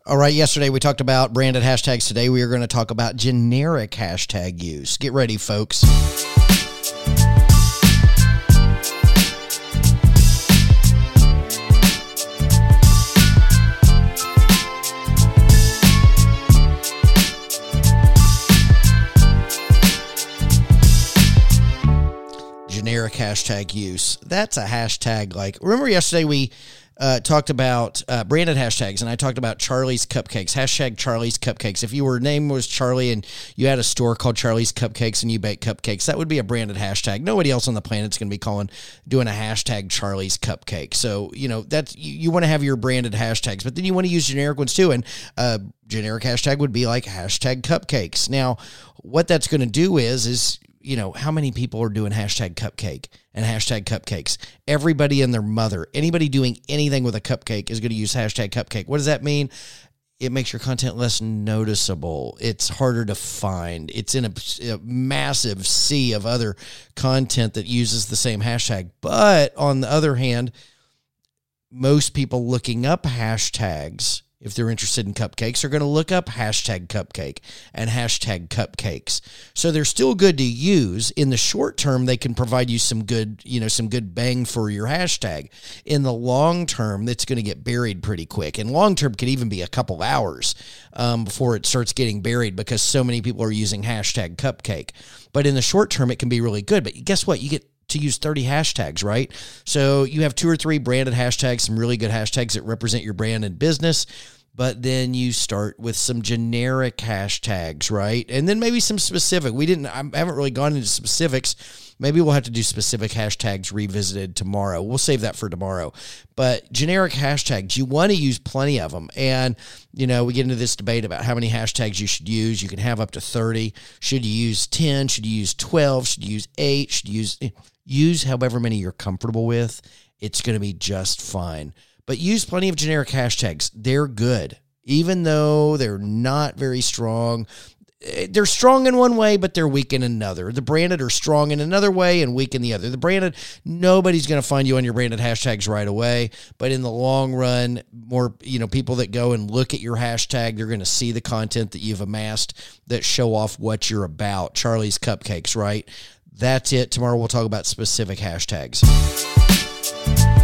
All right, yesterday we talked about branded hashtags. Today we are going to talk about generic hashtag use. Get ready, folks. Generic hashtag use. That's a hashtag like, remember yesterday we talked about branded hashtags, and I talked about Charlie's Cupcakes, hashtag Charlie's Cupcakes. If your name was Charlie and you had a store called Charlie's Cupcakes and you bake cupcakes, that would be a branded hashtag. Nobody else on the planet's going to be doing a hashtag Charlie's Cupcake. So, that's, you want to have your branded hashtags, but then you want to use generic ones too. And generic hashtag would be like hashtag cupcakes. Now, what that's going to do is how many people are doing hashtag cupcake and hashtag cupcakes? Everybody and their mother. Anybody doing anything with a cupcake is going to use hashtag cupcake. What does that mean? It makes your content less noticeable. It's harder to find. It's in a massive sea of other content that uses the same hashtag. But on the other hand, most people looking up hashtags, if they're interested in cupcakes, are going to look up hashtag cupcake and hashtag cupcakes. So they're still good to use. In the short term, they can provide you some good bang for your hashtag. In the long term, it's going to get buried pretty quick. And long term could even be a couple hours before it starts getting buried because so many people are using hashtag cupcake. But in the short term, it can be really good. But guess what? You get to use 30 hashtags, right? So you have 2 or 3 branded hashtags, some really good hashtags that represent your brand and business, but then you start with some generic hashtags, right? And then maybe some specific. I haven't really gone into specifics. Maybe we'll have to do specific hashtags revisited tomorrow. We'll save that for tomorrow. But generic hashtags, you want to use plenty of them. And, we get into this debate about how many hashtags you should use. You can have up to 30. Should you use 10? Should you use 12? Should you use 8? Should you use however many you're comfortable with? It's going to be just fine. But use plenty of generic hashtags. They're good. Even though they're not very strong, they're strong in one way, but they're weak in another. The branded are strong in another way and weak in the other. The branded, nobody's going to find you on your branded hashtags right away. But in the long run, more, people that go and look at your hashtag, they're going to see the content that you've amassed that show off what you're about. Charlie's Cupcakes, right? That's it. Tomorrow we'll talk about specific hashtags.